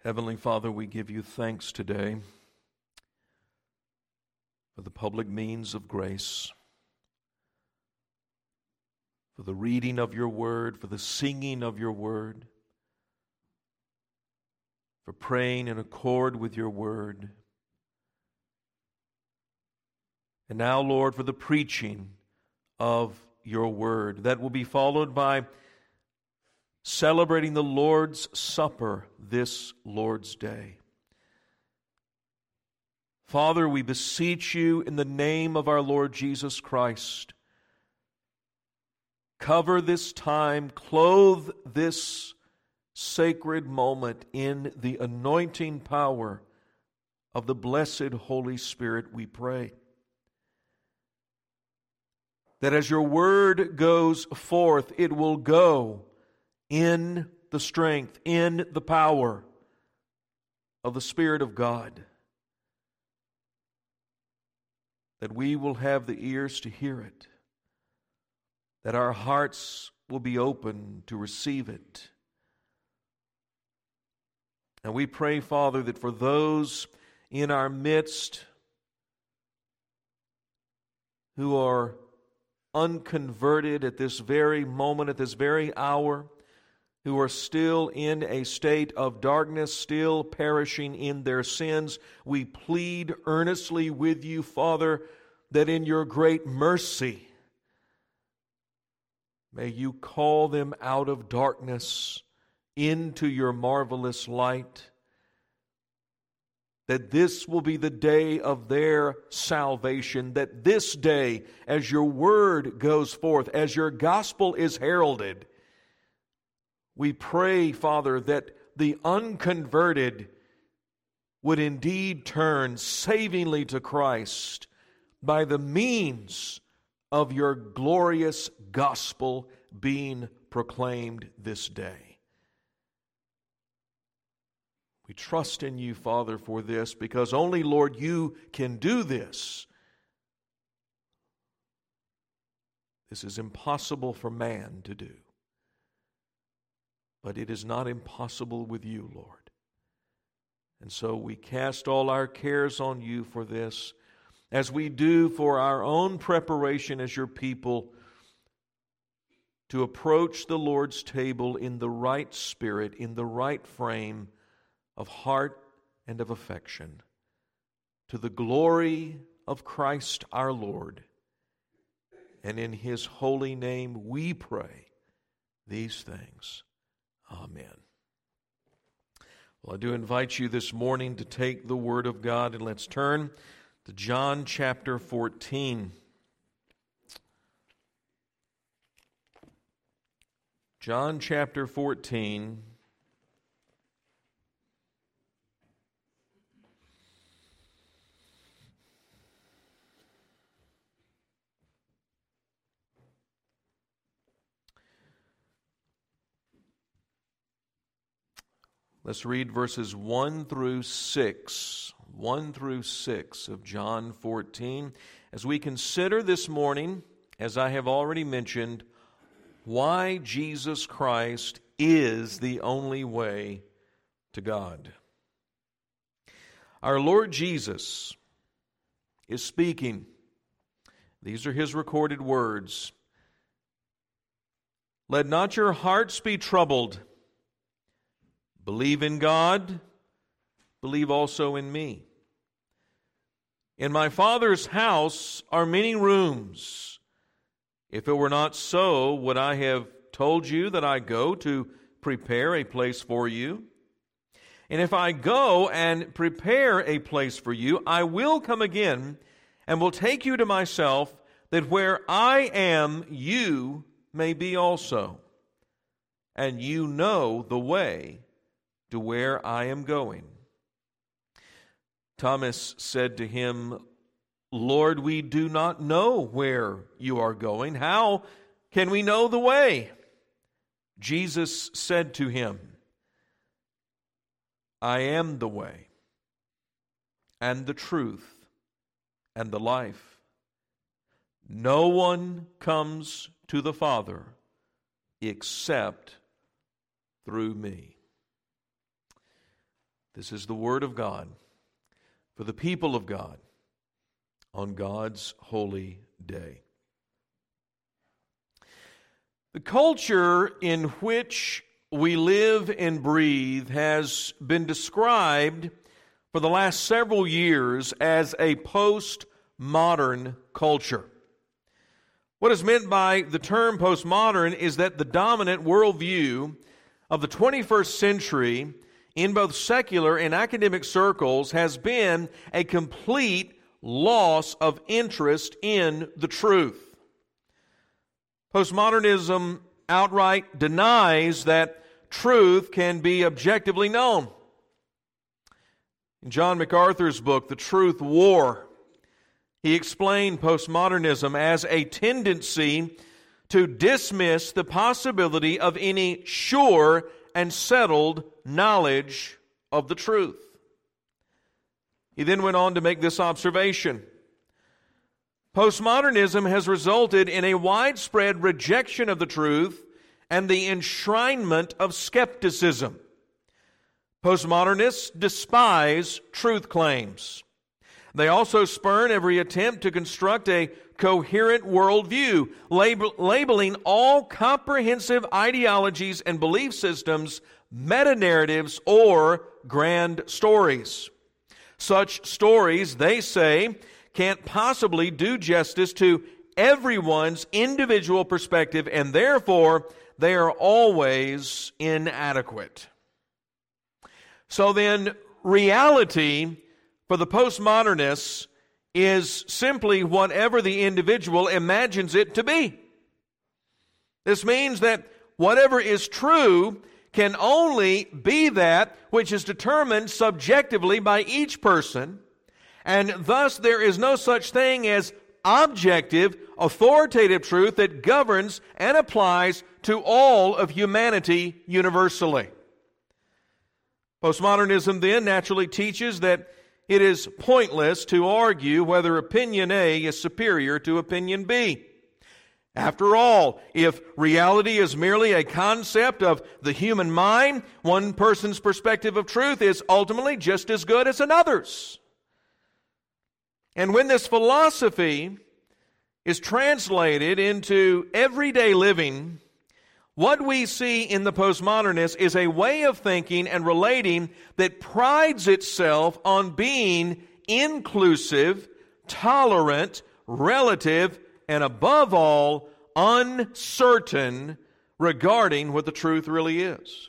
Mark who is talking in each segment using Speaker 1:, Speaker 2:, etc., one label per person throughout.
Speaker 1: Heavenly Father, we give you thanks today for the public means of grace, for the reading of your word, for the singing of your word, for praying in accord with your word. And now, Lord, for the preaching of your word that will be followed by celebrating the Lord's Supper this Lord's Day. Father, we beseech you in the name of our Lord Jesus Christ, cover this time, clothe this sacred moment in the anointing power of the blessed Holy Spirit, we pray. That as your word goes forth, it will go in the strength, in the power of the Spirit of God. That we will have the ears to hear it. That our hearts will be open to receive it. And we pray, Father, that for those in our midst who are unconverted at this very moment, at this very hour, who are still in a state of darkness, still perishing in their sins, we plead earnestly with you, Father, that in your great mercy, may you call them out of darkness into your marvelous light, that this will be the day of their salvation, that this day, as your word goes forth, as your gospel is heralded, we pray, Father, that the unconverted would indeed turn savingly to Christ by the means of your glorious gospel being proclaimed this day. We trust in you, Father, for this, because only, Lord, you can do this. This is impossible for man to do. But it is not impossible with you, Lord. And so we cast all our cares on you for this, as we do for our own preparation as your people to approach the Lord's table in the right spirit, in the right frame of heart and of affection, to the glory of Christ our Lord. And in his holy name we pray these things. Amen. Well, I do invite you this morning to take the Word of God, and let's turn to John chapter 14. John chapter 14. Let's read verses 1 through 6. 1 through 6 of John 14. As we consider this morning, as I have already mentioned, why Jesus Christ is the only way to God. Our Lord Jesus is speaking. These are his recorded words. Let not your hearts be troubled. Believe in God, believe also in me. In my Father's house are many rooms. If it were not so, would I have told you that I go to prepare a place for you? And if I go and prepare a place for you, I will come again and will take you to myself, that where I am, you may be also. And you know the way to where I am going. Thomas said to him, Lord, we do not know where you are going. How can we know the way? Jesus said to him, I am the way, and the truth, and the life. No one comes to the Father except through me. This is the Word of God for the people of God on God's holy day. The culture in which we live and breathe has been described for the last several years as a postmodern culture. What is meant by the term postmodern is that the dominant worldview of the 21st century in both secular and academic circles has been a complete loss of interest in the truth. Postmodernism outright denies that truth can be objectively known. In John MacArthur's book, The Truth War, he explained postmodernism as a tendency to dismiss the possibility of any sure and settled knowledge of the truth. He then went on to make this observation. Postmodernism has resulted in a widespread rejection of the truth and the enshrinement of skepticism. Postmodernists despise truth claims. They also spurn every attempt to construct a coherent worldview, labeling all comprehensive ideologies and belief systems meta-narratives or grand stories. Such stories, they say, can't possibly do justice to everyone's individual perspective, and therefore they are always inadequate. So then, reality for the postmodernists is simply whatever the individual imagines it to be. This means that whatever is true can only be that which is determined subjectively by each person, and thus there is no such thing as objective, authoritative truth that governs and applies to all of humanity universally. Postmodernism then naturally teaches that it is pointless to argue whether opinion A is superior to opinion B. After all, if reality is merely a concept of the human mind, one person's perspective of truth is ultimately just as good as another's. And when this philosophy is translated into everyday living, what we see in the postmodernists is a way of thinking and relating that prides itself on being inclusive, tolerant, relative, and above all, uncertain regarding what the truth really is.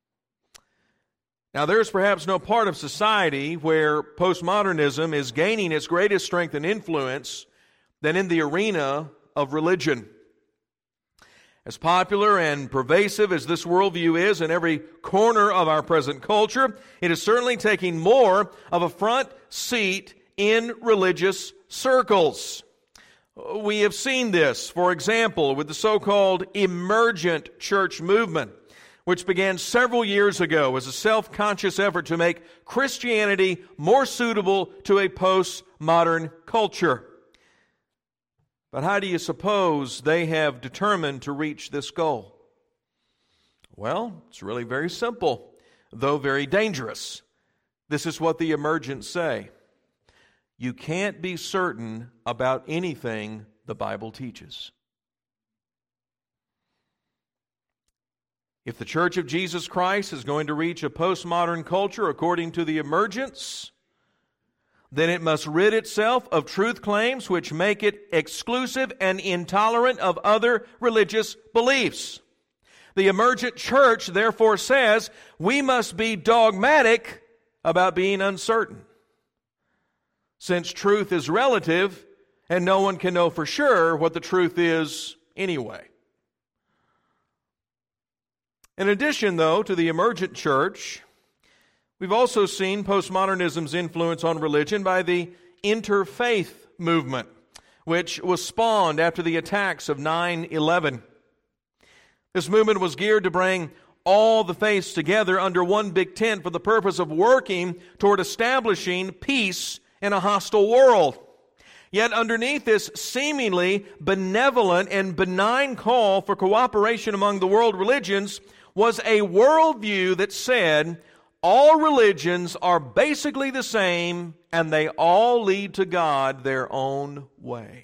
Speaker 1: Now, there's perhaps no part of society where postmodernism is gaining its greatest strength and influence than in the arena of religion. As popular and pervasive as this worldview is in every corner of our present culture, it is certainly taking more of a front seat in religious circles. We have seen this, for example, with the so-called emergent church movement, which began several years ago as a self-conscious effort to make Christianity more suitable to a postmodern culture. But how do you suppose they have determined to reach this goal? Well, it's really very simple, though very dangerous. This is what the emergents say. You can't be certain about anything the Bible teaches. If the Church of Jesus Christ is going to reach a postmodern culture according to the emergents, then it must rid itself of truth claims which make it exclusive and intolerant of other religious beliefs. The emergent church therefore says we must be dogmatic about being uncertain. Since truth is relative and no one can know for sure what the truth is anyway. In addition, though, to the emergent church, we've also seen postmodernism's influence on religion by the interfaith movement, which was spawned after the attacks of 9/11. This movement was geared to bring all the faiths together under one big tent for the purpose of working toward establishing peace in a hostile world. Yet underneath this seemingly benevolent and benign call for cooperation among the world religions was a worldview that said all religions are basically the same, and they all lead to God their own way.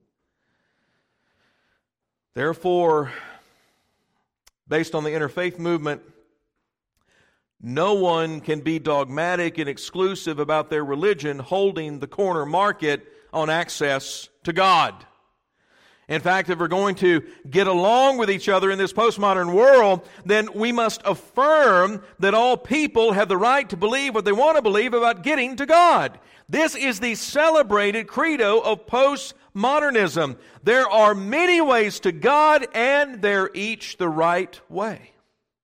Speaker 1: Therefore, based on the interfaith movement, no one can be dogmatic and exclusive about their religion, holding the corner market on access to God. In fact, if we're going to get along with each other in this postmodern world, then we must affirm that all people have the right to believe what they want to believe about getting to God. This is the celebrated credo of postmodernism. There are many ways to God, and they're each the right way.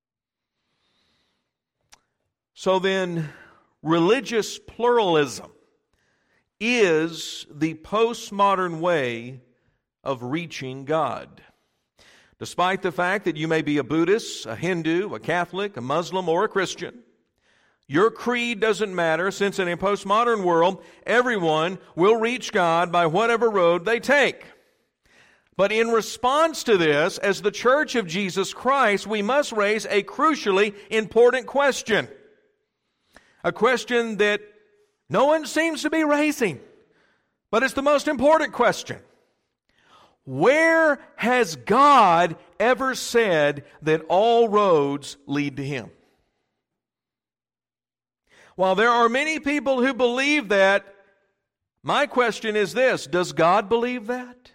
Speaker 1: So then, religious pluralism is the postmodern way of reaching God. Despite the fact that you may be a Buddhist, a Hindu, a Catholic, a Muslim, or a Christian, your creed doesn't matter, since in a postmodern world, everyone will reach God by whatever road they take. But in response to this, as the Church of Jesus Christ, we must raise a crucially important question. A question that no one seems to be raising, but it's the most important question. Where has God ever said that all roads lead to Him? While there are many people who believe that, my question is this: does God believe that?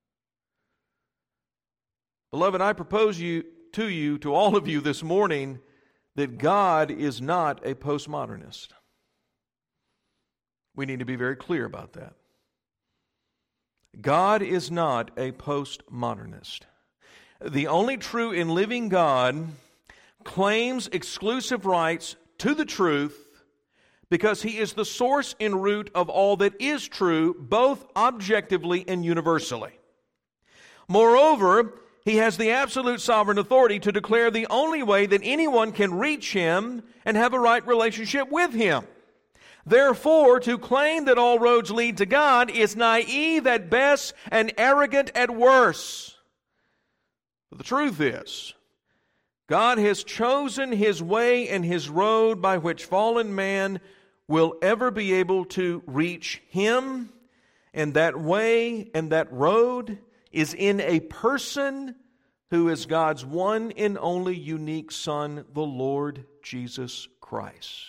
Speaker 1: Beloved, I propose to all of you this morning, that God is not a postmodernist. We need to be very clear about that. God is not a postmodernist. The only true and living God claims exclusive rights to the truth because He is the source and root of all that is true, both objectively and universally. Moreover, He has the absolute sovereign authority to declare the only way that anyone can reach Him and have a right relationship with Him. Therefore, to claim that all roads lead to God is naive at best and arrogant at worst. But the truth is, God has chosen His way and His road by which fallen man will ever be able to reach Him, and that way and that road is in a person who is God's one and only unique Son, the Lord Jesus Christ.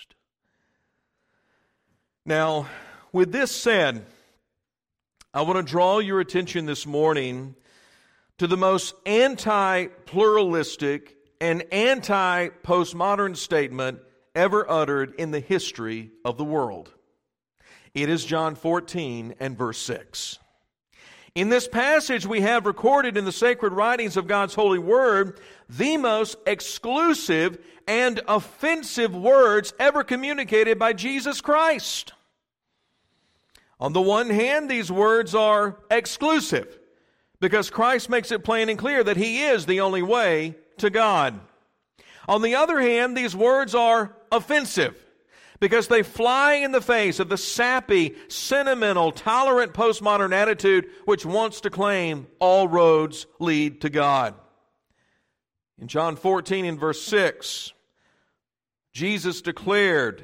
Speaker 1: Now, with this said, I want to draw your attention this morning to the most anti-pluralistic and anti-postmodern statement ever uttered in the history of the world. It is John 14 and verse 6. In this passage, we have recorded in the sacred writings of God's holy word the most exclusive and offensive words ever communicated by Jesus Christ. On the one hand, these words are exclusive because Christ makes it plain and clear that He is the only way to God. On the other hand, these words are offensive because they fly in the face of the sappy, sentimental, tolerant postmodern attitude which wants to claim all roads lead to God. In John 14 and verse 6, Jesus declared,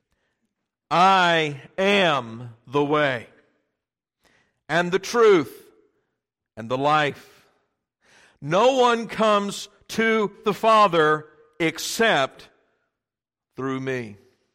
Speaker 1: I am the way and the truth and the life. No one comes to the Father except through me.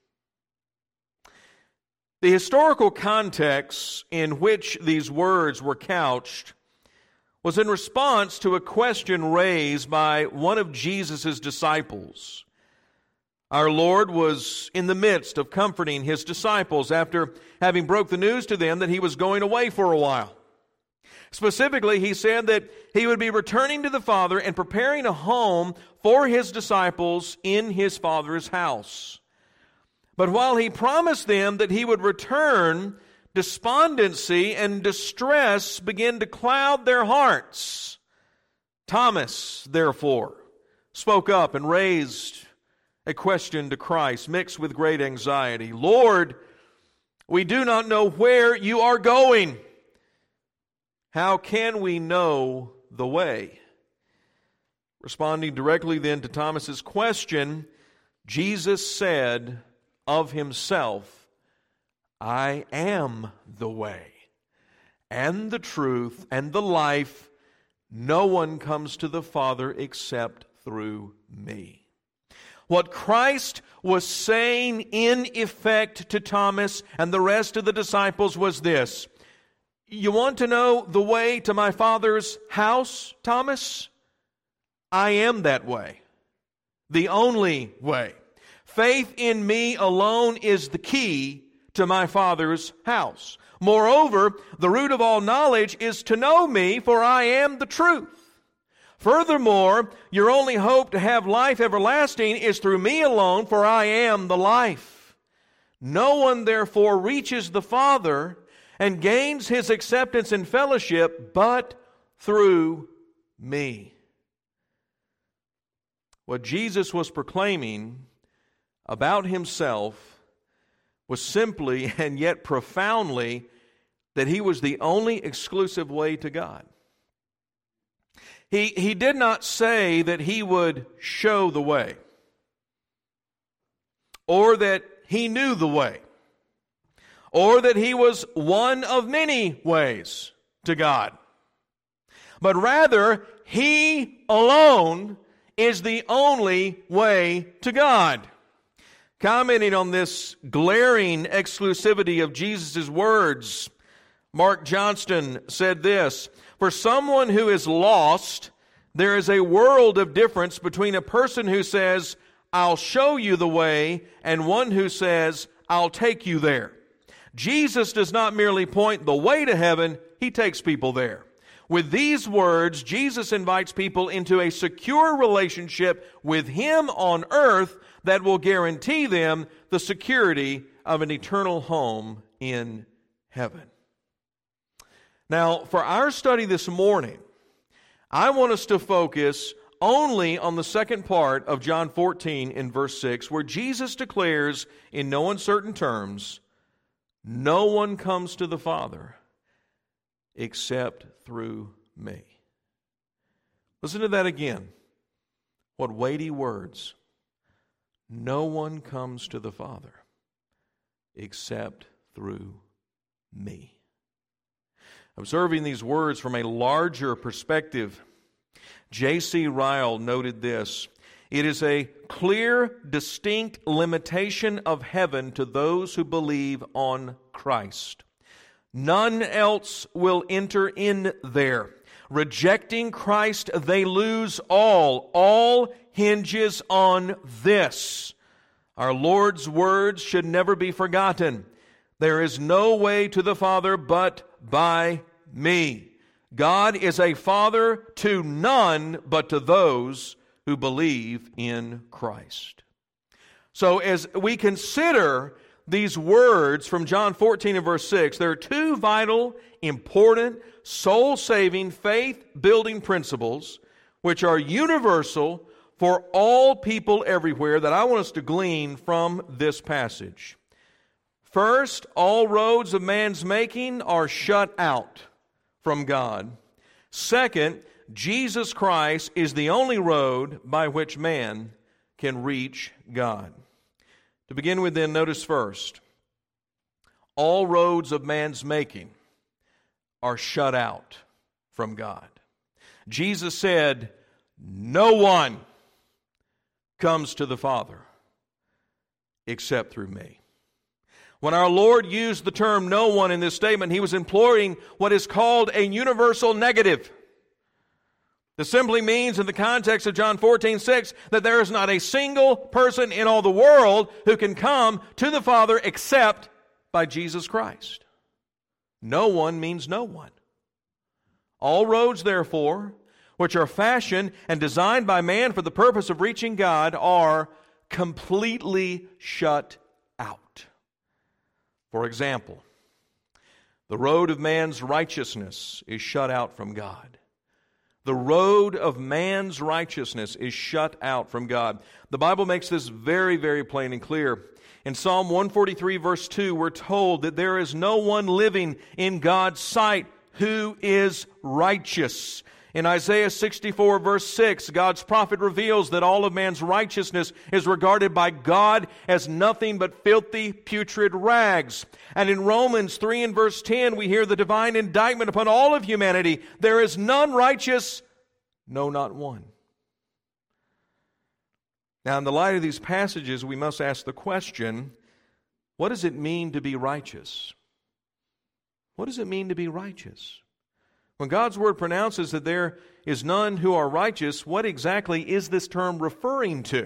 Speaker 1: The historical context in which these words were couched was in response to a question raised by one of Jesus' disciples. Our Lord was in the midst of comforting His disciples after having broke the news to them that He was going away for a while. Specifically, He said that He would be returning to the Father and preparing a home for His disciples in His Father's house. But while He promised them that He would return, despondency and distress began to cloud their hearts. Thomas, therefore, spoke up and raised a question to Christ, mixed with great anxiety. Lord, we do not know where you are going. How can we know the way? Responding directly then to Thomas's question, Jesus said of himself, I am the way and the truth and the life. No one comes to the Father except through me. What Christ was saying in effect to Thomas and the rest of the disciples was this: you want to know the way to my Father's house, Thomas? I am that way, the only way. Faith in me alone is the key to my Father's house. Moreover, the root of all knowledge is to know me, for I am the truth. Furthermore, your only hope to have life everlasting is through me alone, for I am the life. No one therefore reaches the Father and gains his acceptance and fellowship but through me. What Jesus was proclaiming about himself was simply and yet profoundly that he was the only exclusive way to God. He did not say that he would show the way, or that he knew the way, or that he was one of many ways to God. But rather, he alone is the only way to God. Commenting on this glaring exclusivity of Jesus' words, Mark Johnston said this: for someone who is lost, there is a world of difference between a person who says, I'll show you the way, and one who says, I'll take you there. Jesus does not merely point the way to heaven, he takes people there. With these words, Jesus invites people into a secure relationship with him on earth that will guarantee them the security of an eternal home in heaven. Now, for our study this morning, I want us to focus only on the second part of John 14 in verse 6, where Jesus declares in no uncertain terms, no one comes to the Father except through me. Listen to that again. What weighty words. No one comes to the Father except through me. Observing these words from a larger perspective, J.C. Ryle noted this: it is a clear, distinct limitation of heaven to those who believe on Christ. None else will enter in there. Rejecting Christ, they lose all. All hinges on this. Our Lord's words should never be forgotten. There is no way to the Father but by me. God is a Father to none but to those who believe in Christ. So as we consider these words from John 14 and verse 6, there are two vital, important, soul-saving, faith-building principles which are universal for all people everywhere that I want us to glean from this passage. First, all roads of man's making are shut out from God. Second, Jesus Christ is the only road by which man can reach God. To begin with then, notice first, all roads of man's making are shut out from God. Jesus said, no one comes to the Father except through me. When our Lord used the term no one in this statement, he was employing what is called a universal negative. This simply means, in the context of John 14:6, that there is not a single person in all the world who can come to the Father except by Jesus Christ. No one means no one. All roads, therefore, which are fashioned and designed by man for the purpose of reaching God, are completely shut out. For example, the road of man's righteousness is shut out from God. The road of man's righteousness is shut out from God. The Bible makes this very, very plain and clear. In Psalm 143, verse 2, we're told that there is no one living in God's sight who is righteous. In Isaiah 64 verse 6, God's prophet reveals that all of man's righteousness is regarded by God as nothing but filthy, putrid rags. And in Romans 3 and verse 10, we hear the divine indictment upon all of humanity. There is none righteous, no, not one. Now, in the light of these passages, we must ask the question, what does it mean to be righteous? What does it mean to be righteous? When God's Word pronounces that there is none who are righteous, what exactly is this term referring to?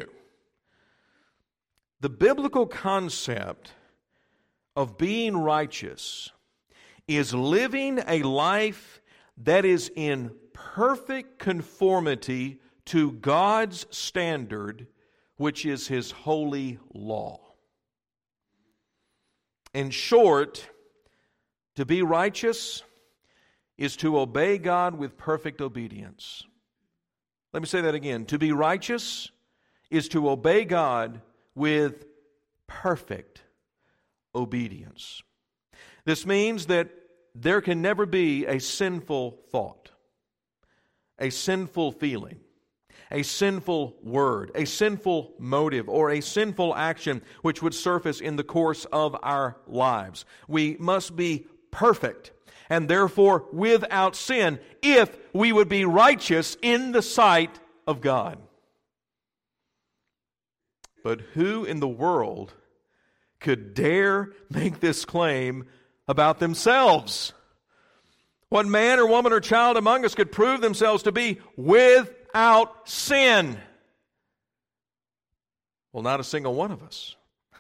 Speaker 1: The biblical concept of being righteous is living a life that is in perfect conformity to God's standard, which is His holy law. In short, to be righteous is to obey God with perfect obedience. Let me say that again. To be righteous is to obey God with perfect obedience. This means that there can never be a sinful thought, a sinful feeling, a sinful word, a sinful motive, or a sinful action which would surface in the course of our lives. We must be perfect and therefore without sin, if we would be righteous in the sight of God. But who in the world could dare make this claim about themselves? What man or woman or child among us could prove themselves to be without sin? Well, not a single one of us.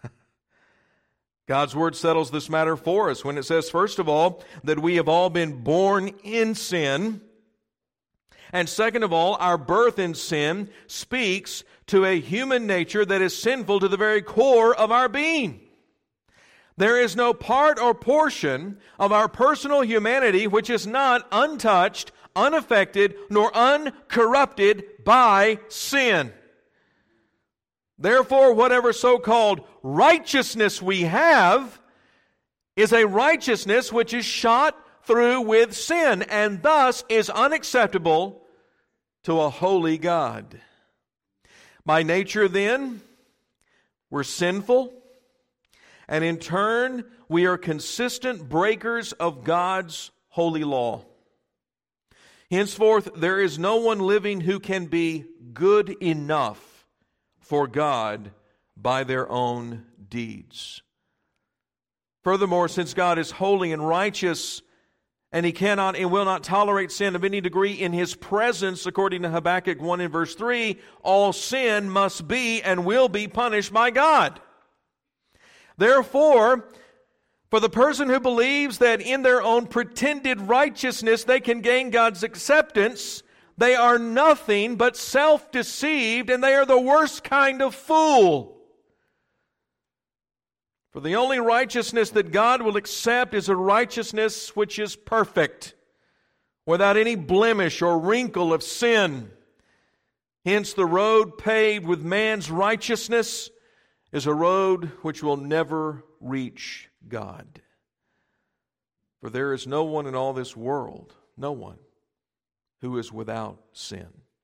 Speaker 1: God's Word settles this matter for us when it says, first of all, that we have all been born in sin. And second of all, our birth in sin speaks to a human nature that is sinful to the very core of our being. There is no part or portion of our personal humanity which is not untouched, unaffected, nor uncorrupted by sin. Therefore, whatever so-called righteousness we have is a righteousness which is shot through with sin, and thus is unacceptable to a holy God. By nature, then, we're sinful, and in turn, we are consistent breakers of God's holy law. Henceforth, there is no one living who can be good enough for God by their own deeds. Furthermore, since God is holy and righteous, and He cannot and will not tolerate sin of any degree in His presence, according to Habakkuk 1 and verse 3, all sin must be and will be punished by God. Therefore, for the person who believes that in their own pretended righteousness they can gain God's acceptance, they are nothing but self-deceived, and they are the worst kind of fool. For the only righteousness that God will accept is a righteousness which is perfect, without any blemish or wrinkle of sin. Hence, the road paved with man's righteousness is a road which will never reach God. For there is no one in all this world, no one, who is without sin.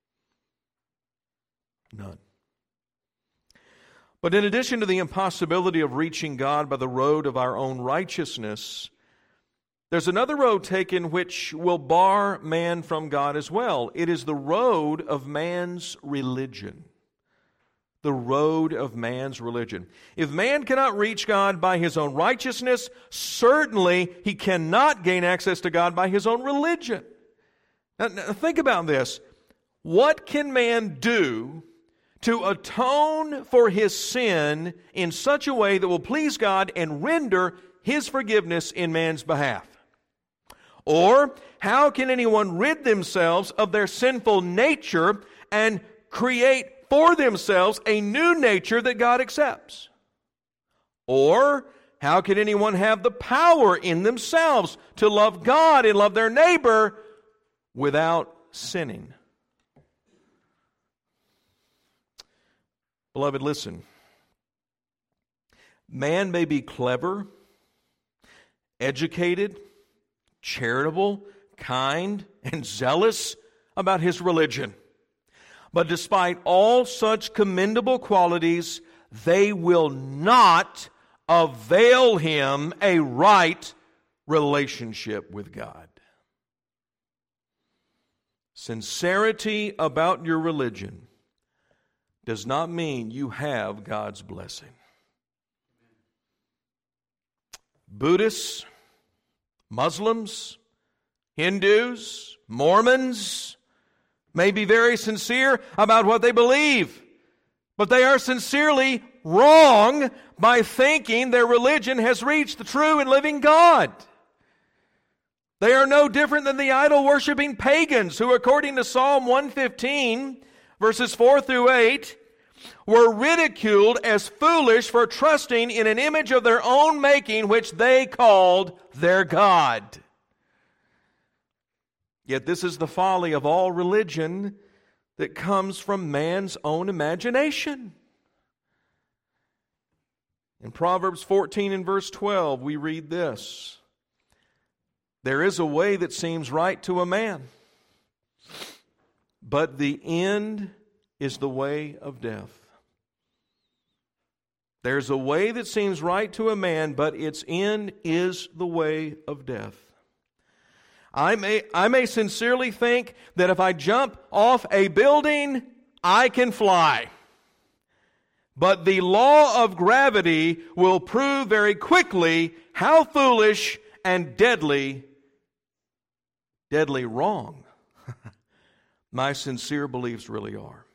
Speaker 1: None. But in addition to the impossibility of reaching God by the road of our own righteousness, there's another road taken which will bar man from God as well. It is the road of man's religion. The road of man's religion. If man cannot reach God by his own righteousness, certainly he cannot gain access to God by his own religion. Now, think about this. What can man do to atone for his sin in such a way that will please God and render His forgiveness in man's behalf? Or, how can anyone rid themselves of their sinful nature and create for themselves a new nature that God accepts? Or, how can anyone have the power in themselves to love God and love their neighbor without sinning? Beloved, listen. Man may be clever, educated, charitable, kind, and zealous about his religion. But despite all such commendable qualities, they will not avail him a right relationship with God. Sincerity about your religion does not mean you have God's blessing. Buddhists, Muslims, Hindus, Mormons may be very sincere about what they believe, but they are sincerely wrong by thinking their religion has reached the true and living God. They are no different than the idol-worshiping pagans who, according to Psalm 115, verses 4 through 8, were ridiculed as foolish for trusting in an image of their own making, which they called their God. Yet this is the folly of all religion that comes from man's own imagination. In Proverbs 14 and verse 12, we read this: "There is a way that seems right to a man, but the end is the way of death." There's a way that seems right to a man, but its end is the way of death. I may sincerely think that if I jump off a building, I can fly. But the law of gravity will prove very quickly how foolish and deadly wrong my sincere beliefs really are.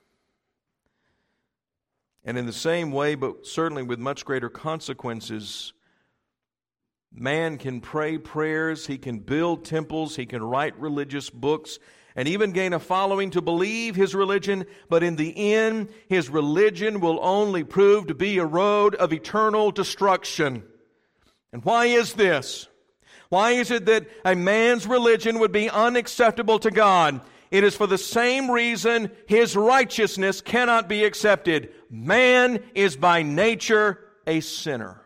Speaker 1: And in the same way, but certainly with much greater consequences, man can pray prayers, he can build temples, he can write religious books, and even gain a following to believe his religion, but in the end, his religion will only prove to be a road of eternal destruction. And why is this? Why is it that a man's religion would be unacceptable to God? It is for the same reason his righteousness cannot be accepted. Man is by nature a sinner.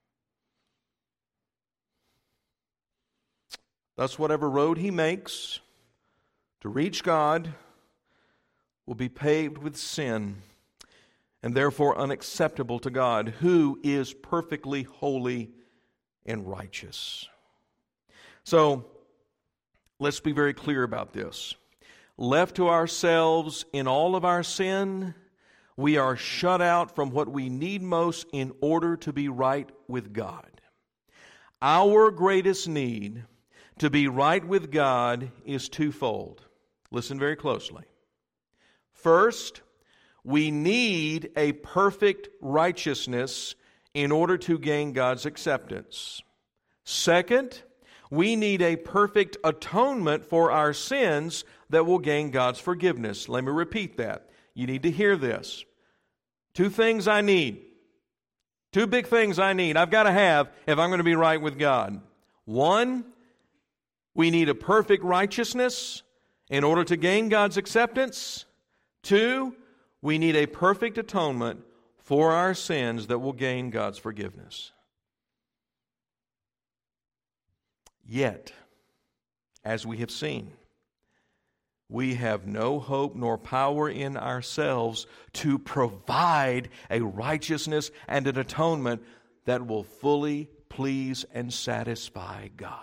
Speaker 1: Thus, whatever road he makes to reach God will be paved with sin and therefore unacceptable to God, who is perfectly holy and righteous. So, let's be very clear about this. Left to ourselves in all of our sin, we are shut out from what we need most in order to be right with God. Our greatest need to be right with God is twofold. Listen very closely. First, we need a perfect righteousness in order to gain God's acceptance. Second, we need a perfect atonement for our sins that will gain God's forgiveness. Let me repeat that. You need to hear this. Two things I need. Two big things I need. I've got to have if I'm going to be right with God. One, we need a perfect righteousness in order to gain God's acceptance. Two, we need a perfect atonement for our sins that will gain God's forgiveness. Yet, as we have seen, we have no hope nor power in ourselves to provide a righteousness and an atonement that will fully please and satisfy God.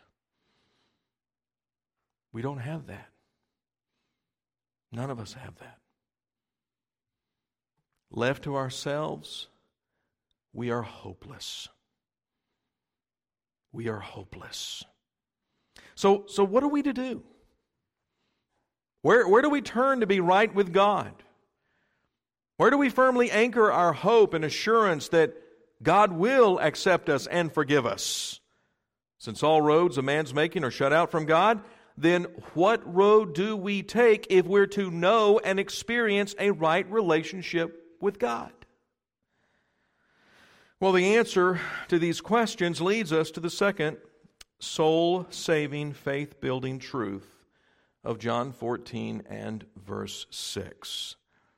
Speaker 1: We don't have that. None of us have that. Left to ourselves, we are hopeless. We are hopeless. So what are we to do? Where do we turn to be right with God? Where do we firmly anchor our hope and assurance that God will accept us and forgive us? Since all roads a man's making are shut out from God, then what road do we take if we're to know and experience a right relationship with God? Well, the answer to these questions leads us to the second soul-saving, faith-building truth of John 14 and verse 6.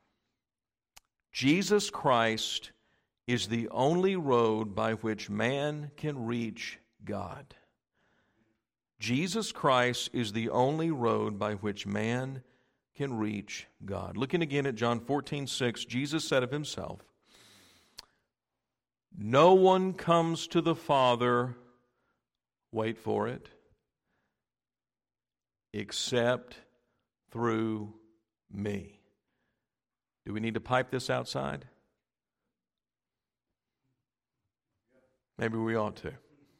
Speaker 1: Jesus Christ is the only road by which man can reach God. Jesus Christ is the only road by which man can reach God. Looking again at John 14:6, Jesus said of himself, "No one comes to the Father," wait for it, "except through me." Do we need to pipe this outside? Maybe we ought to.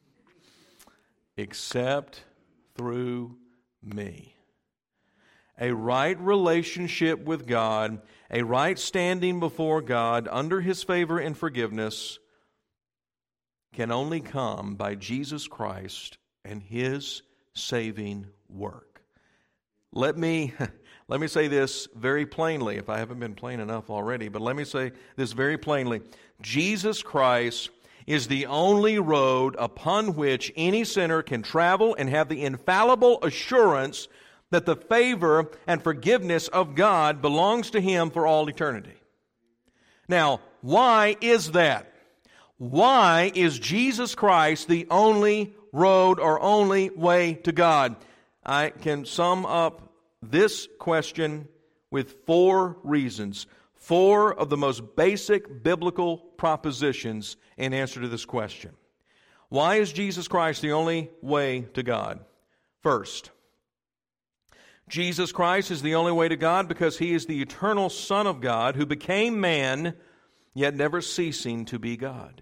Speaker 1: Except through me. A right relationship with God, a right standing before God under His favor and forgiveness can only come by Jesus Christ and His saving work. Let me say this very plainly, if I haven't been plain enough already, but let me say this very plainly. Jesus Christ is the only road upon which any sinner can travel and have the infallible assurance that the favor and forgiveness of God belongs to him for all eternity. Now, why is that? Why is Jesus Christ the only road or only way to God? I can sum up this question with 4 reasons. 4 of the most basic biblical propositions in answer to this question. Why is Jesus Christ the only way to God? First, Jesus Christ is the only way to God because He is the eternal Son of God who became man, yet never ceasing to be God.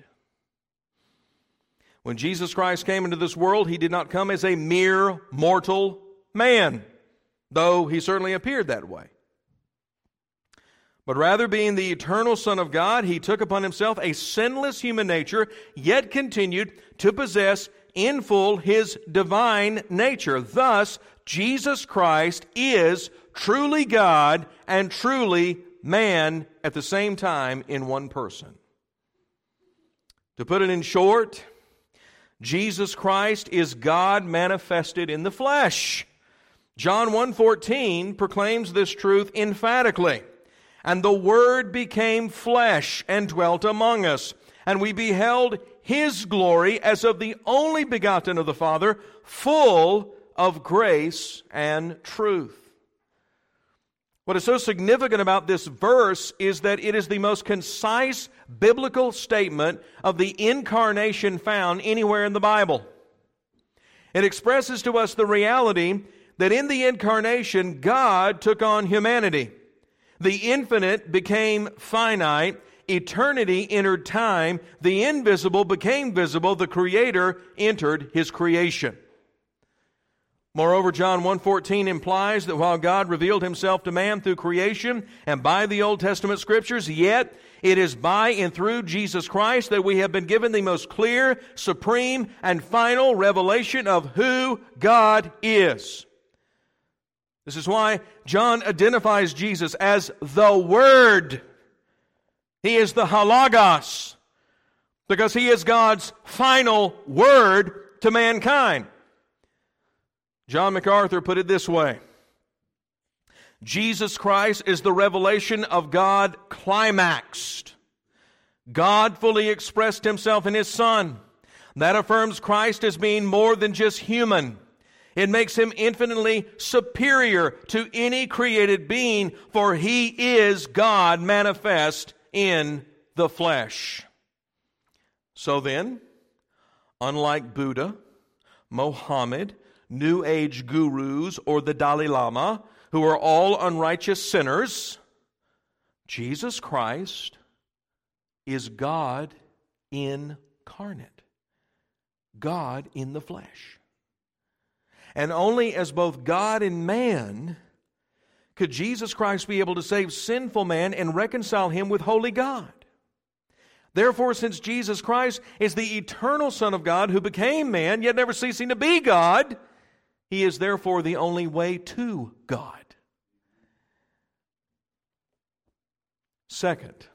Speaker 1: When Jesus Christ came into this world, He did not come as a mere mortal man, though He certainly appeared that way. But rather, being the eternal Son of God, He took upon Himself a sinless human nature, yet continued to possess in full His divine nature. Thus, Jesus Christ is truly God and truly man at the same time in one person. To put it in short, Jesus Christ is God manifested in the flesh. John 1:14 proclaims this truth emphatically. And the Word became flesh and dwelt among us. And we beheld His glory as of the only begotten of the Father, full of grace and truth. What is so significant about this verse is that it is the most concise biblical statement of the incarnation found anywhere in the Bible. It expresses to us the reality that in the incarnation, God took on humanity. The infinite became finite. Eternity entered time. The invisible became visible. The Creator entered His creation. Moreover, John 1:14 implies that while God revealed Himself to man through creation and by the Old Testament Scriptures, yet it is by and through Jesus Christ that we have been given the most clear, supreme, and final revelation of who God is. This is why John identifies Jesus as the Word. He is the Halagos, because He is God's final word to mankind. John MacArthur put it this way: Jesus Christ is the revelation of God climaxed. God fully expressed Himself in His Son. That affirms Christ as being more than just human. It makes Him infinitely superior to any created being, for He is God manifest in the flesh. So then, unlike Buddha, Mohammed, New Age gurus, or the Dalai Lama, who are all unrighteous sinners, Jesus Christ is God incarnate. God in the flesh. And only as both God and man could Jesus Christ be able to save sinful man and reconcile him with holy God. Therefore, since Jesus Christ is the eternal Son of God who became man, yet never ceasing to be God, He is therefore the only way to God. Second,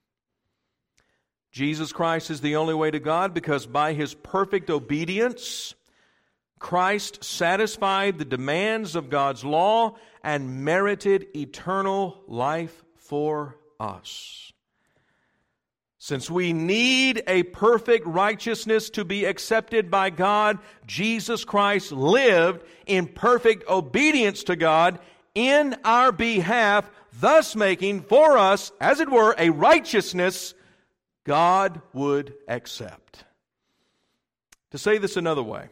Speaker 1: Jesus Christ is the only way to God because by His perfect obedience, Christ satisfied the demands of God's law and merited eternal life for us. Since we need a perfect righteousness to be accepted by God, Jesus Christ lived in perfect obedience to God in our behalf, thus making for us, as it were, a righteousness God would accept. To say this another way,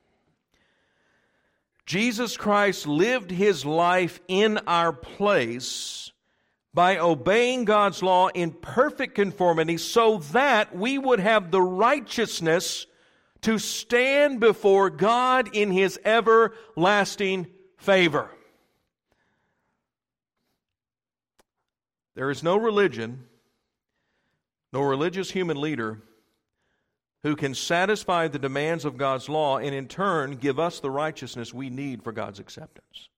Speaker 1: Jesus Christ lived His life in our place by obeying God's law in perfect conformity so that we would have the righteousness to stand before God in His everlasting favor. There is no religion, no religious human leader who can satisfy the demands of God's law and in turn give us the righteousness we need for God's acceptance.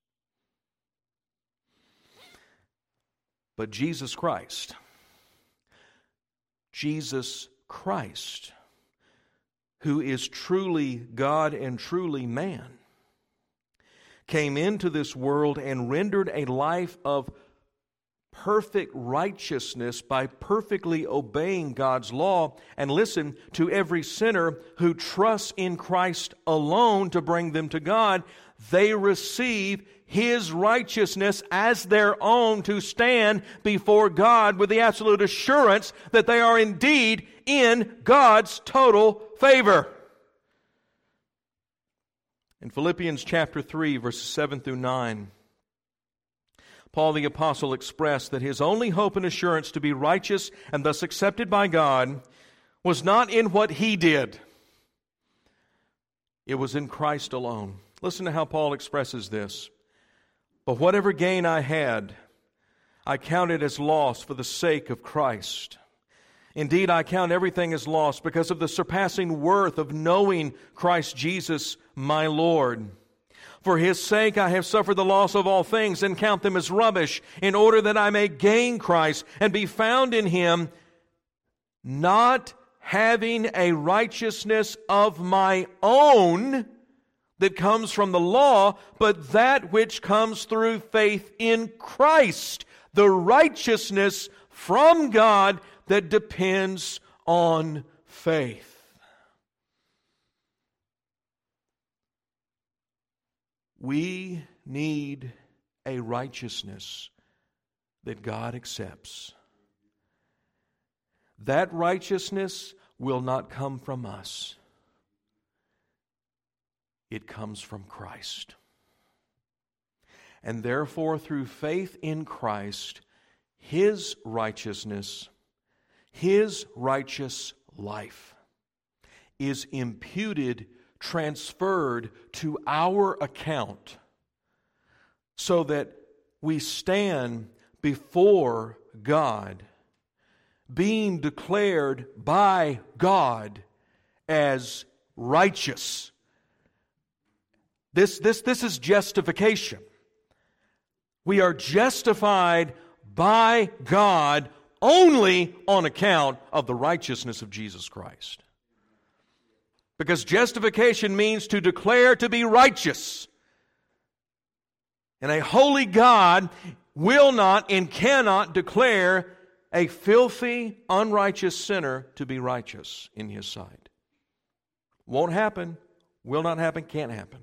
Speaker 1: But Jesus Christ, who is truly God and truly man, came into this world and rendered a life of perfect righteousness by perfectly obeying God's law. And listen, to every sinner who trusts in Christ alone to bring them to God, they receive His righteousness as their own to stand before God with the absolute assurance that they are indeed in God's total favor. In Philippians chapter 3, verses 7 through 9, Paul the Apostle expressed that his only hope and assurance to be righteous and thus accepted by God was not in what he did. It was in Christ alone. Listen to how Paul expresses this. But whatever gain I had, I counted as loss for the sake of Christ. Indeed, I count everything as loss because of the surpassing worth of knowing Christ Jesus, my Lord. For His sake I have suffered the loss of all things and count them as rubbish, in order that I may gain Christ and be found in Him, not having a righteousness of my own that comes from the law, but that which comes through faith in Christ, the righteousness from God that depends on faith. We need a righteousness that God accepts. That righteousness will not come from us. It comes from Christ. And therefore, through faith in Christ, His righteousness, His righteous life is imputed, transferred to our account, so that we stand before God, being declared by God as righteous. This is justification. We are justified by God only on account of the righteousness of Jesus Christ. Because justification means to declare to be righteous. And a holy God will not and cannot declare a filthy, unrighteous sinner to be righteous in His sight. Won't happen, will not happen, can't happen.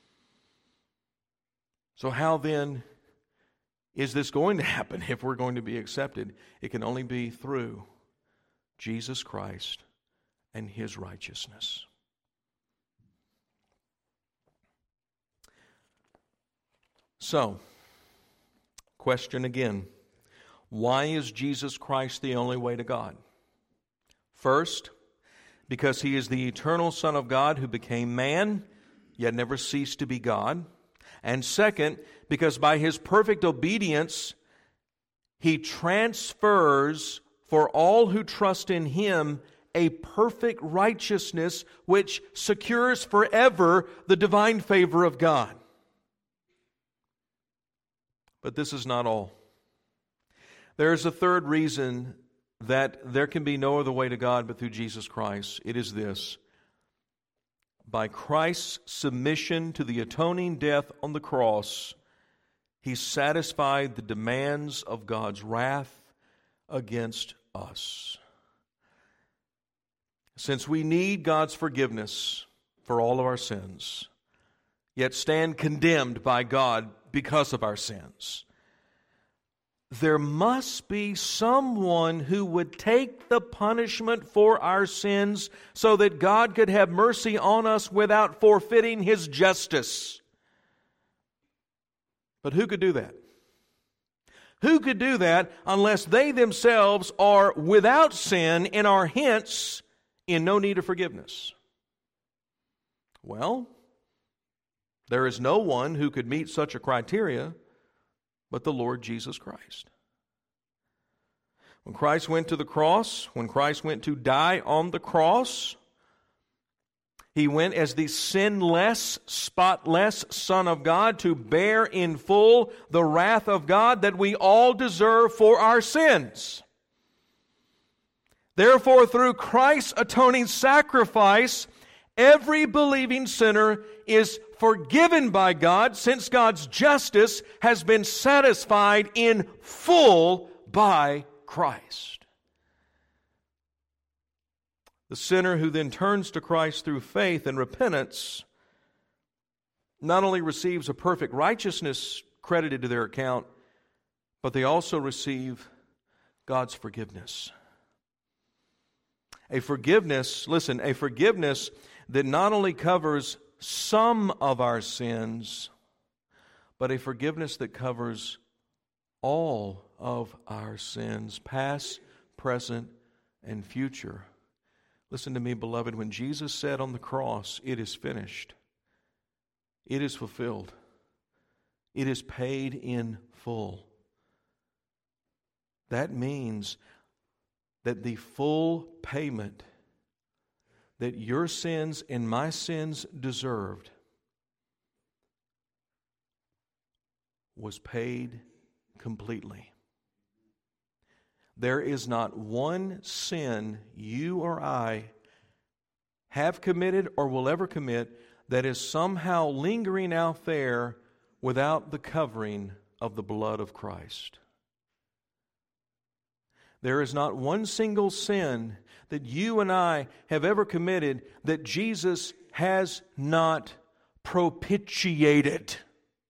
Speaker 1: So how then is this going to happen if we're going to be accepted? It can only be through Jesus Christ and His righteousness. So, question again. Why is Jesus Christ the only way to God? First, because He is the eternal Son of God who became man, yet never ceased to be God. And second, because by His perfect obedience, He transfers for all who trust in Him a perfect righteousness which secures forever the divine favor of God. But this is not all. There is a third reason that there can be no other way to God but through Jesus Christ. It is this. By Christ's submission to the atoning death on the cross, He satisfied the demands of God's wrath against us. Since we need God's forgiveness for all of our sins, yet stand condemned by God because of our sins, there must be someone who would take the punishment for our sins so that God could have mercy on us without forfeiting His justice. But who could do that? Who could do that unless they themselves are without sin and are hence in no need of forgiveness? Well, there is no one who could meet such a criteria but the Lord Jesus Christ. When Christ went to the cross, when Christ went to die on the cross, He went as the sinless, spotless Son of God to bear in full the wrath of God that we all deserve for our sins. Therefore, through Christ's atoning sacrifice, every believing sinner is forgiven by God, since God's justice has been satisfied in full by Christ. The sinner who then turns to Christ through faith and repentance not only receives a perfect righteousness credited to their account, but they also receive God's forgiveness. A forgiveness, listen, a forgiveness that not only covers some of our sins, but a forgiveness that covers all of our sins, past, present, and future. Listen to me, beloved, when Jesus said on the cross, "It is finished," it is fulfilled. It is paid in full. That means that the full payment that your sins and my sins deserved was paid completely. There is not one sin you or I have committed or will ever commit that is somehow lingering out there without the covering of the blood of Christ. There is not one single sin that you and I have ever committed that Jesus has not propitiated,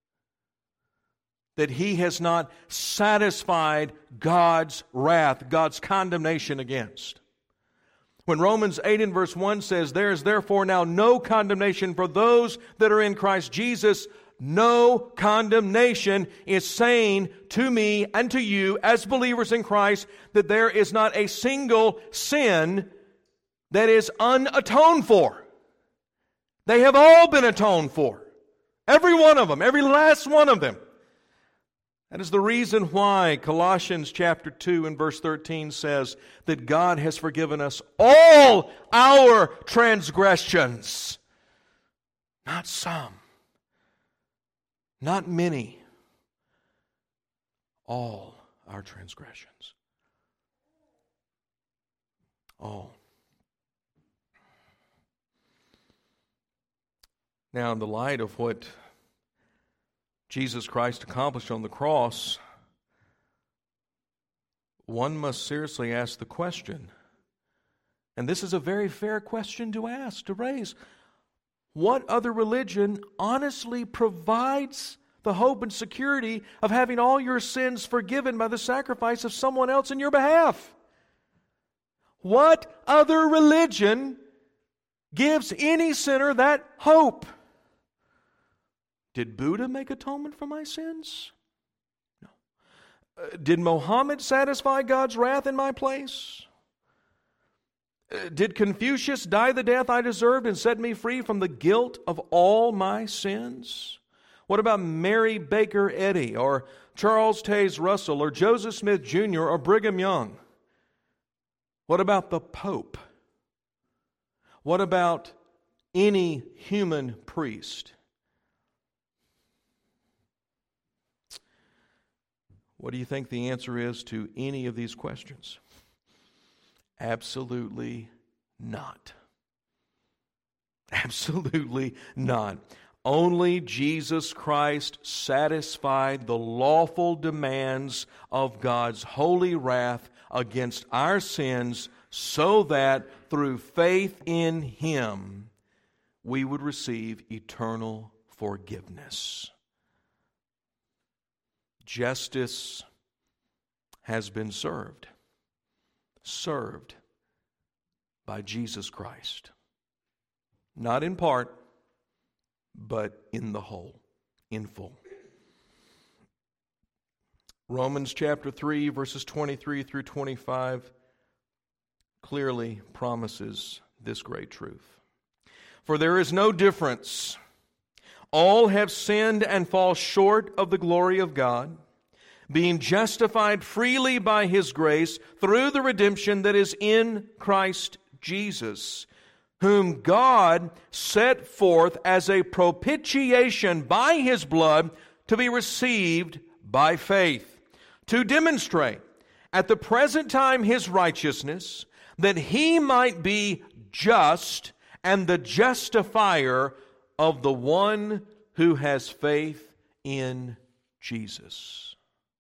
Speaker 1: that He has not satisfied God's wrath, God's condemnation against. When Romans 8 and verse 1 says, "There is therefore now no condemnation for those that are in Christ Jesus," no condemnation is saying to me and to you as believers in Christ that there is not a single sin that is unatoned for. They have all been atoned for. Every one of them, every last one of them. That is the reason why Colossians chapter 2 and verse 13 says that God has forgiven us all our transgressions. Not some. Not many. All our transgressions. All. Now, in the light of what Jesus Christ accomplished on the cross, one must seriously ask the question, and this is a very fair question to ask, to raise: what other religion honestly provides the hope and security of having all your sins forgiven by the sacrifice of someone else in your behalf? What other religion gives any sinner that hope? Did Buddha make atonement for my sins? No. Did Mohammed satisfy God's wrath in my place? Did Confucius die the death I deserved and set me free from the guilt of all my sins? What about Mary Baker Eddy or Charles Taze Russell or Joseph Smith Jr. or Brigham Young? What about the Pope? What about any human priest? What do you think the answer is to any of these questions? Absolutely not. Absolutely not. Only Jesus Christ satisfied the lawful demands of God's holy wrath against our sins so that through faith in Him we would receive eternal forgiveness. Justice has been served by Jesus Christ. Not in part, but in the whole, in full. Romans chapter 3, verses 23 through 25 clearly promises this great truth. For there is no difference. All have sinned and fall short of the glory of God, being justified freely by His grace through the redemption that is in Christ Jesus, whom God set forth as a propitiation by His blood to be received by faith, to demonstrate at the present time His righteousness, that He might be just and the justifier of the one who has faith in Jesus.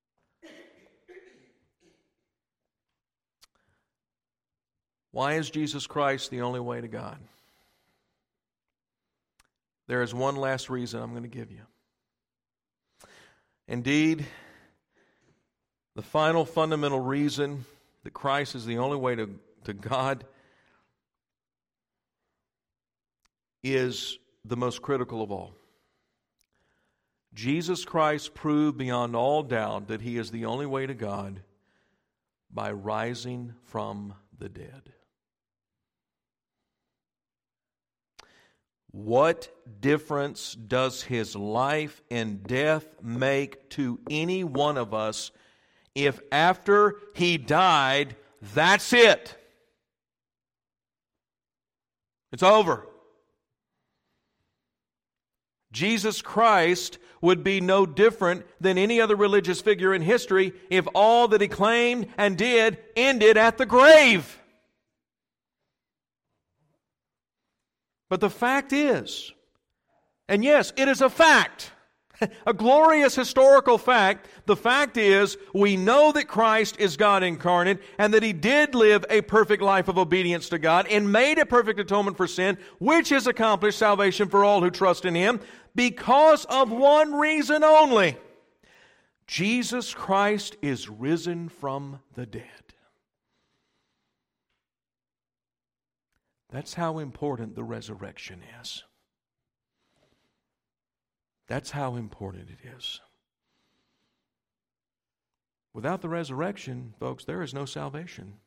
Speaker 1: Why is Jesus Christ the only way to God? There is one last reason I'm going to give you. Indeed, the final fundamental reason that Christ is the only way to God is the most critical of all. Jesus Christ proved beyond all doubt that He is the only way to God by rising from the dead. What difference does His life and death make to any one of us if after He died, that's it? It's over. Jesus Christ would be no different than any other religious figure in history if all that He claimed and did ended at the grave. But the fact is, and yes, it is a fact, a glorious historical fact. The fact is, we know that Christ is God incarnate and that He did live a perfect life of obedience to God and made a perfect atonement for sin, which has accomplished salvation for all who trust in Him because of one reason only. Jesus Christ is risen from the dead. That's how important the resurrection is. That's how important it is. Without the resurrection, folks, there is no salvation.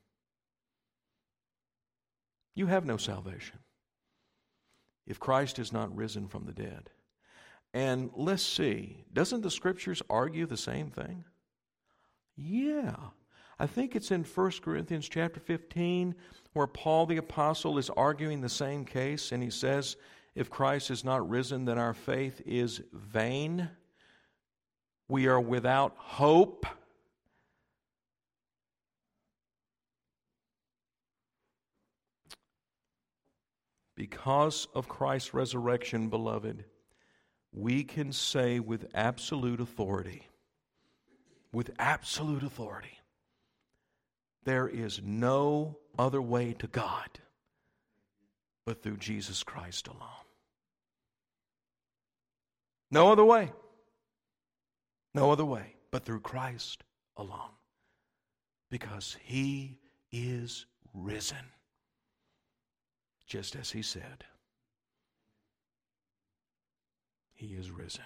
Speaker 1: You have no salvation if Christ is not risen from the dead. And let's see, doesn't the Scriptures argue the same thing? Yeah. I think it's in 1 Corinthians chapter 15 where Paul the Apostle is arguing the same case, and he says, if Christ is not risen, then our faith is vain. We are without hope. Because of Christ's resurrection, beloved, we can say with absolute authority, there is no other way to God but through Jesus Christ alone. No other way. No other way but through Christ alone. Because He is risen, just as He said. He is risen.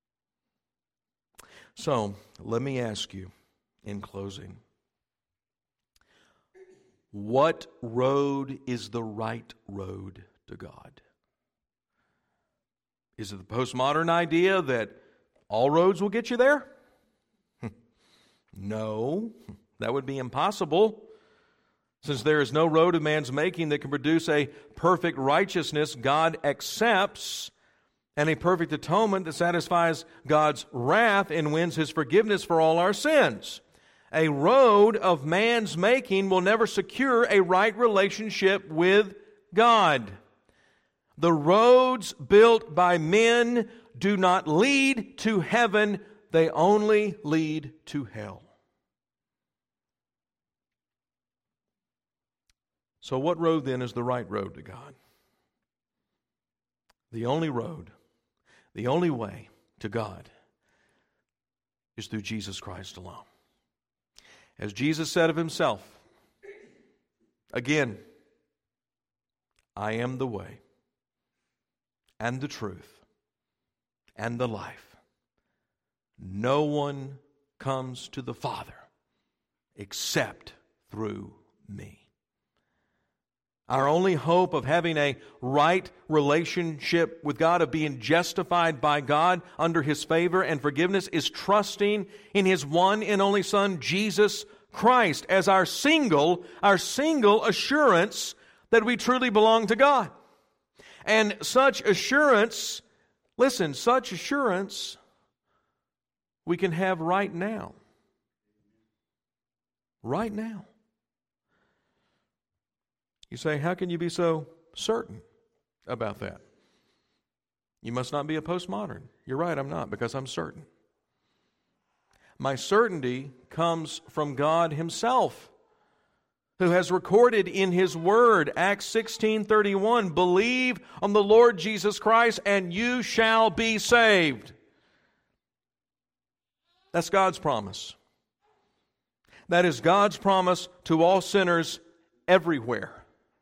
Speaker 1: So, let me ask you in closing, what road is the right road to God? Is it the postmodern idea that all roads will get you there? No, that would be impossible. Since there is no road of man's making that can produce a perfect righteousness God accepts, and a perfect atonement that satisfies God's wrath and wins His forgiveness for all our sins. A road of man's making will never secure a right relationship with God. The roads built by men do not lead to heaven, they only lead to hell. So what road then is the right road to God? The only road, the only way to God is through Jesus Christ alone. As Jesus said of himself, again, I am the way and the truth and the life. No one comes to the Father except through me. Our only hope of having a right relationship with God, of being justified by God under His favor and forgiveness, is trusting in His one and only Son, Jesus Christ, as our single assurance that we truly belong to God. And such assurance, listen, such assurance we can have right now. Right now. You say, how can you be so certain about that? You must not be a postmodern. You're right, I'm not, because I'm certain. My certainty comes from God Himself, who has recorded in His Word, Acts 16:31, believe on the Lord Jesus Christ and you shall be saved. That's God's promise. That is God's promise to all sinners everywhere.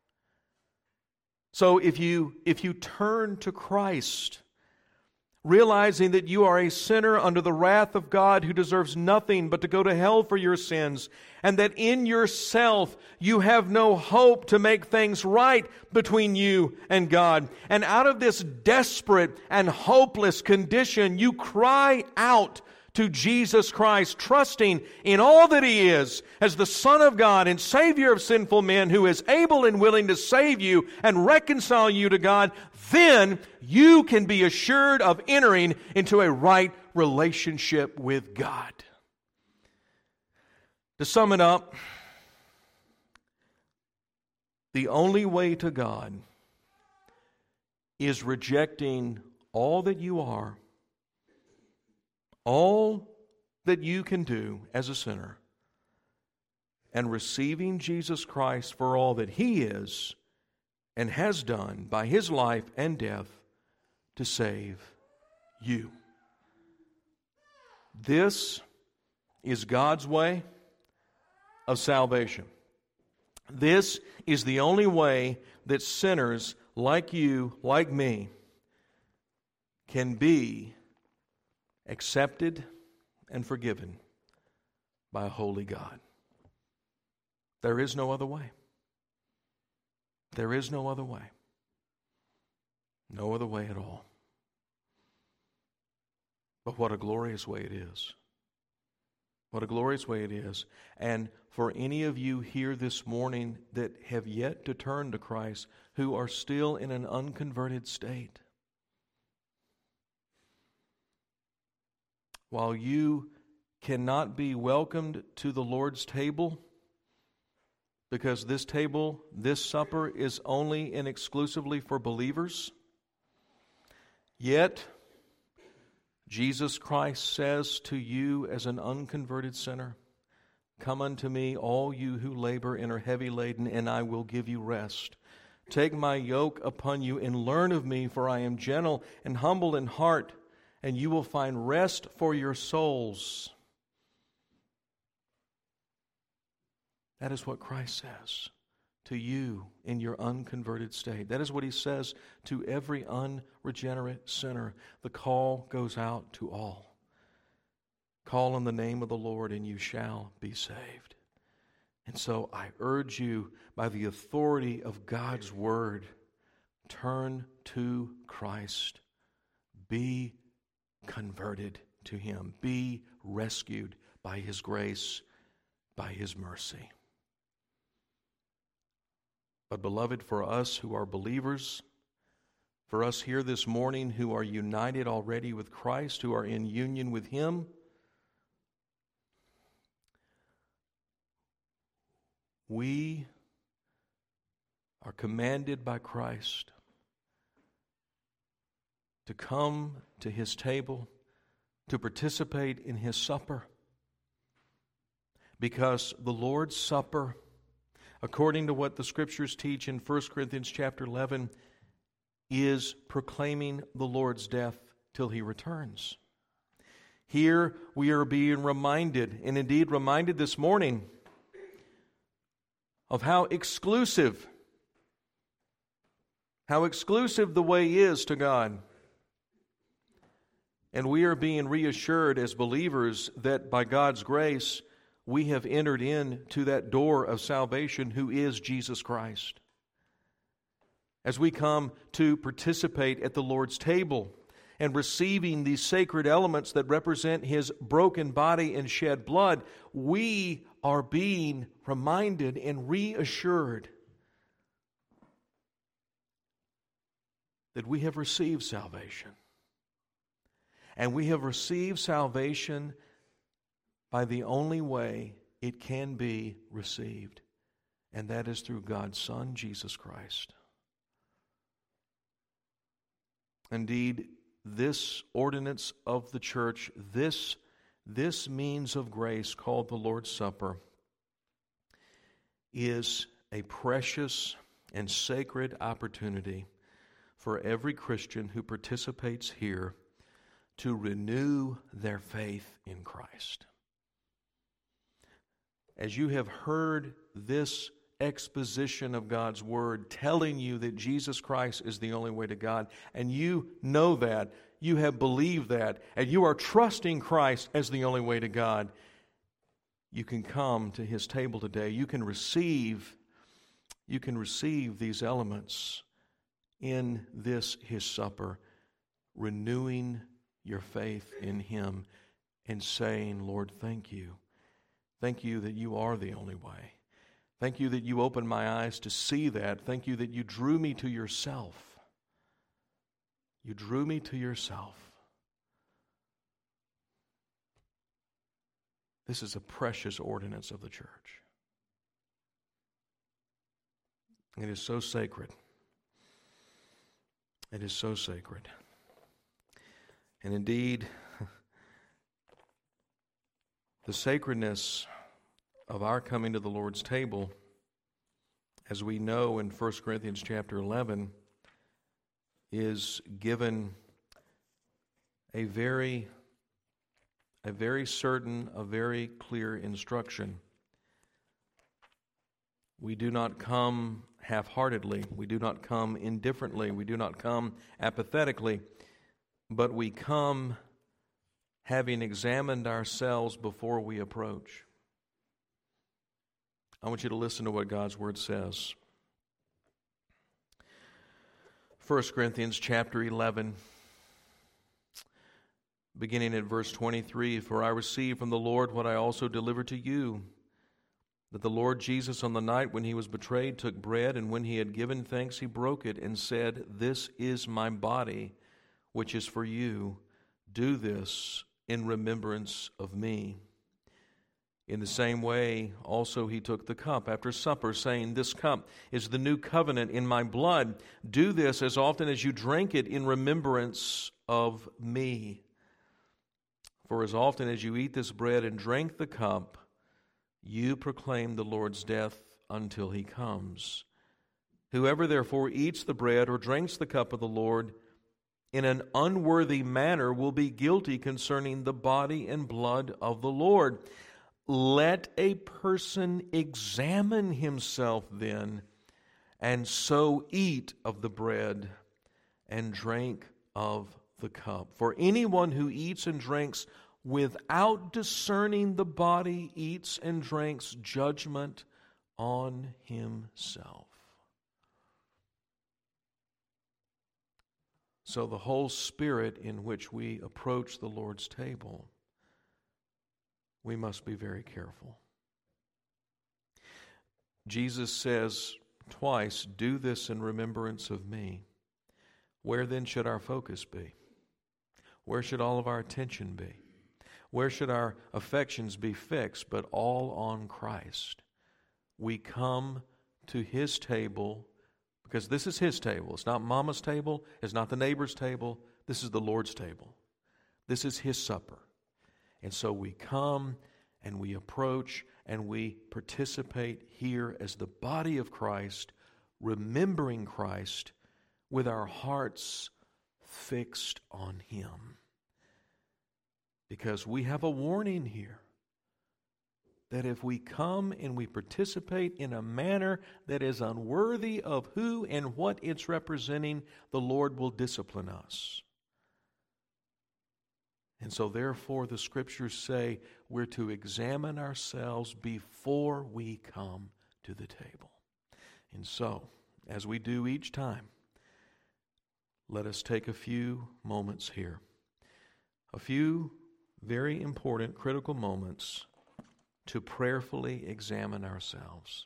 Speaker 1: So if you turn to Christ, realizing that you are a sinner under the wrath of God who deserves nothing but to go to hell for your sins, and that in yourself you have no hope to make things right between you and God, and out of this desperate and hopeless condition you cry out to Jesus Christ, trusting in all that He is as the Son of God and Savior of sinful men, who is able and willing to save you and reconcile you to God, then you can be assured of entering into a right relationship with God. To sum it up, the only way to God is rejecting all that you are, all that you can do as a sinner, and receiving Jesus Christ for all that He is and has done by His life and death to save you. This is God's way of salvation. This is the only way that sinners like you, like me, can be accepted and forgiven by a holy God. There is no other way. There is no other way. No other way at all. But what a glorious way it is. What a glorious way it is. And for any of you here this morning that have yet to turn to Christ, who are still in an unconverted state, while you cannot be welcomed to the Lord's table, because this table, this supper, is only and exclusively for believers, yet Jesus Christ says to you as an unconverted sinner, "Come unto me, all you who labor and are heavy laden, and I will give you rest. Take my yoke upon you and learn of me, for I am gentle and humble in heart, and you will find rest for your souls." That is what Christ says to you in your unconverted state. That is what He says to every unregenerate sinner. The call goes out to all. Call on the name of the Lord and you shall be saved. And so I urge you, by the authority of God's Word, turn to Christ. Be converted to Him. Be rescued by His grace, by His mercy. But beloved, for us who are believers, for us here this morning who are united already with Christ, who are in union with Him, we are commanded by Christ to come to His table, to participate in His supper, because the Lord's Supper, according to what the Scriptures teach in 1 Corinthians chapter 11, is proclaiming the Lord's death till He returns. Here we are being reminded, and indeed reminded this morning, of how exclusive the way is to God. And we are being reassured as believers that by God's grace, we have entered into that door of salvation who is Jesus Christ. As we come to participate at the Lord's table and receiving these sacred elements that represent His broken body and shed blood, we are being reminded and reassured that we have received salvation. And we have received salvation by the only way it can be received, and that is through God's Son, Jesus Christ. Indeed, this ordinance of the church, this means of grace called the Lord's Supper, is a precious and sacred opportunity for every Christian who participates here to renew their faith in Christ. As you have heard this exposition of God's Word telling you that Jesus Christ is the only way to God, and you know that, you have believed that, and you are trusting Christ as the only way to God, you can come to His table today. You can receive these elements in this His supper, renewing your faith in Him and saying, Lord, thank you. Thank you that you are the only way. Thank you that you opened my eyes to see that. Thank you that you drew me to yourself. You drew me to yourself. This is a precious ordinance of the church. It is so sacred. It is so sacred. And indeed, the sacredness of our coming to the Lord's table, as we know in 1 Corinthians chapter 11, is given a very certain, a very clear instruction. We do not come half-heartedly. We do not come indifferently. We do not come apathetically. But we come having examined ourselves before we approach. I want you to listen to what God's Word says. 1 Corinthians chapter 11, beginning at verse 23, "For I received from the Lord what I also delivered to you, that the Lord Jesus on the night when He was betrayed took bread, and when He had given thanks, He broke it and said, 'This is my body, which is for you. Do this in remembrance of me.' In the same way, also He took the cup after supper, saying, 'This cup is the new covenant in my blood. Do this as often as you drink it in remembrance of me. For as often as you eat this bread and drink the cup, you proclaim the Lord's death until He comes. Whoever therefore eats the bread or drinks the cup of the Lord in an unworthy manner will be guilty concerning the body and blood of the Lord. Let a person examine himself then, and so eat of the bread and drink of the cup. For anyone who eats and drinks without discerning the body eats and drinks judgment on himself." So the whole spirit in which we approach the Lord's table, we must be very careful. Jesus says twice, "Do this in remembrance of me." Where then should our focus be? Where should all of our attention be? Where should our affections be fixed? But all on Christ. We come to His table because this is His table. It's not Mama's table. It's not the neighbor's table. This is the Lord's table. This is His supper. And so we come and we approach and we participate here as the body of Christ, remembering Christ with our hearts fixed on Him. Because we have a warning here that if we come and we participate in a manner that is unworthy of who and what it's representing, the Lord will discipline us. And so therefore the Scriptures say we're to examine ourselves before we come to the table. And so, as we do each time, let us take a few moments here. A few very important, critical moments to prayerfully examine ourselves.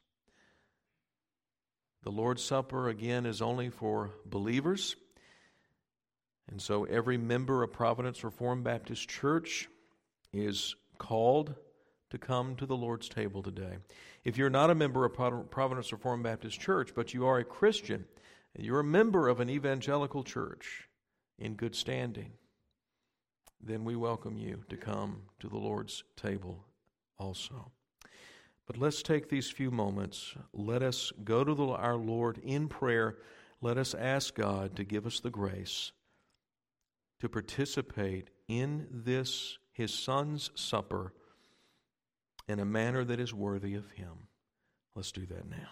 Speaker 1: The Lord's Supper, again, is only for believers. And so every member of Providence Reformed Baptist Church is called to come to the Lord's table today. If you're not a member of Providence Reformed Baptist Church, but you are a Christian, and you're a member of an evangelical church in good standing, then we welcome you to come to the Lord's table also. But let's take these few moments. Let us go to our Lord in prayer. Let us ask God to give us the grace to participate in this, His Son's supper, in a manner that is worthy of Him. Let's do that now.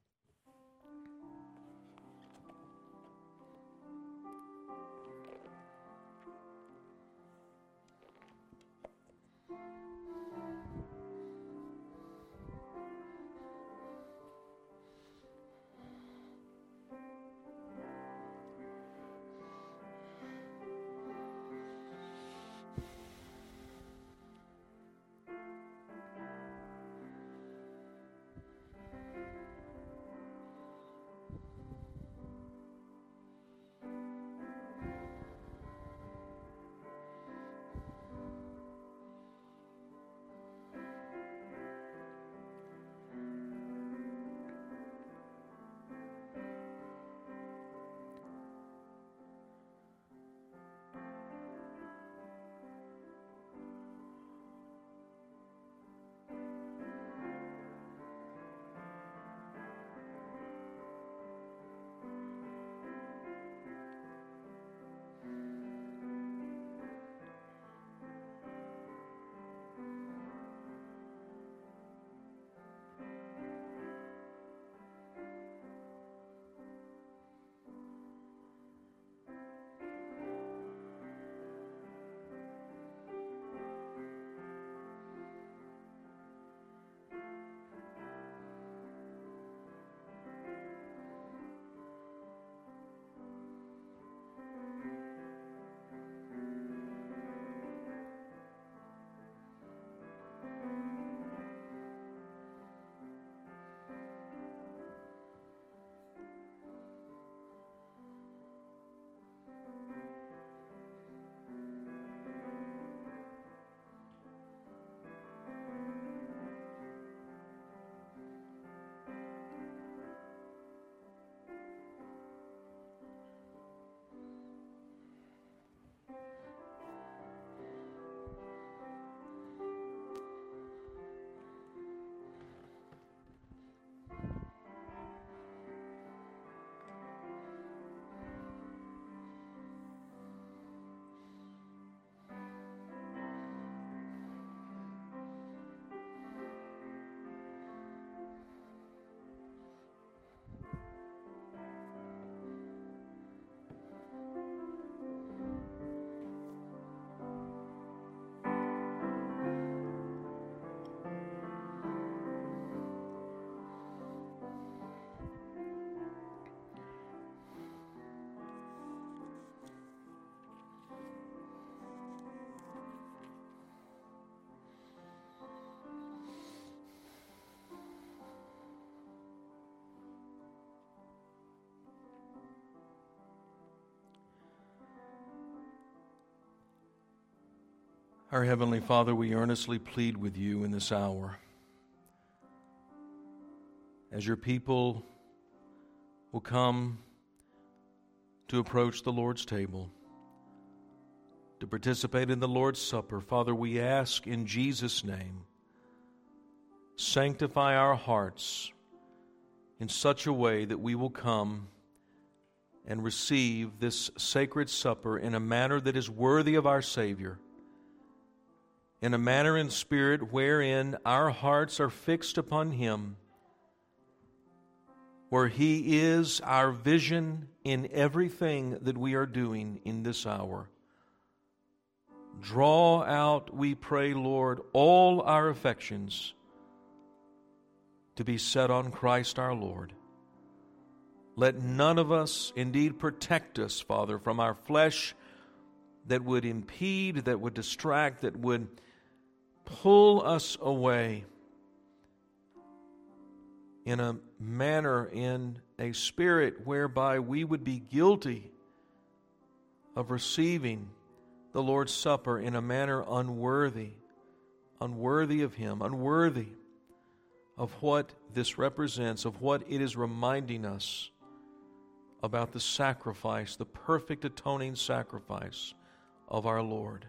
Speaker 1: Our Heavenly Father, we earnestly plead with you in this hour. As your people will come to approach the Lord's table, to participate in the Lord's Supper, Father, we ask in Jesus' name sanctify our hearts in such a way that we will come and receive this sacred supper in a manner that is worthy of our Savior, in a manner and spirit wherein our hearts are fixed upon Him, where He is our vision in everything that we are doing in this hour. Draw out, we pray, Lord, all our affections to be set on Christ our Lord. Let none of us, indeed protect us, Father, from our flesh that would impede, that would distract, that would pull us away in a manner, in a spirit whereby we would be guilty of receiving the Lord's Supper in a manner unworthy of Him, unworthy of what this represents, of what it is reminding us about the sacrifice, the perfect atoning sacrifice of our Lord.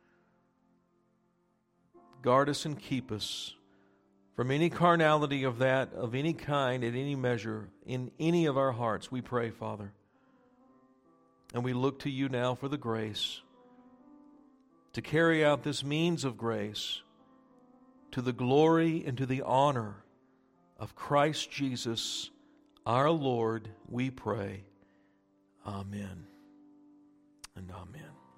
Speaker 1: Guard us and keep us from any carnality of that, of any kind, at any measure, in any of our hearts, we pray, Father. And we look to You now for the grace to carry out this means of grace to the glory and to the honor of Christ Jesus, our Lord, we pray. Amen and amen.